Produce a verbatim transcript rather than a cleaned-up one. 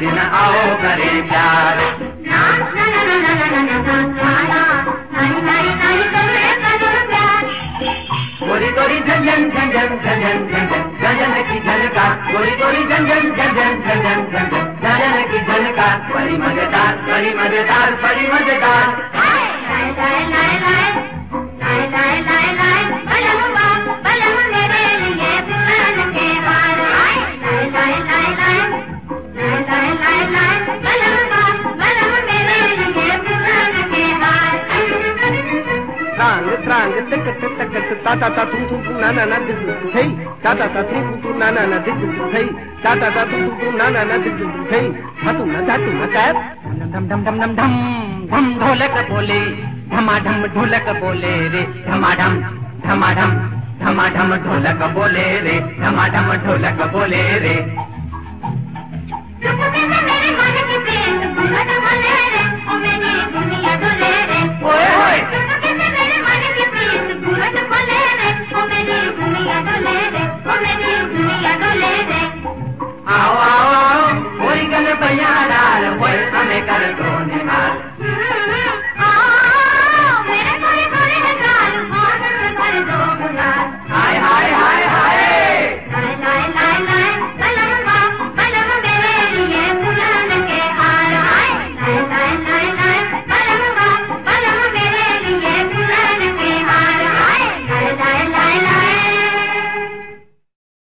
दिन आओ करे प्यार। गोरी गोरी झंझन झंझन झंझन झंझन झंझन की झनकार, गोरी गोरी झंझन झंझन झंझन झंझन झंझन की झनकार, बड़ी मजेदार बड़ी मजेदार बड़ी मजेदार। Trang trang tek tek tek tek ta ta ta tum tum tum na na na dik dik hey ta ta ta tum tum tum na na na dik dik hey ta ta ta tum tum tum na na na dik dik hey hatu na hatu na tap धम धम धम धम धम धम ढोलक बोले धमाधम ढोलक बोले रे धमाधम धमाधम धमाधम ढोलक बोले रे धमाधम ढोलक बोले रे। मेरे मन की प्रेम बोले रे ओ मेरी दुनिया डोले रे।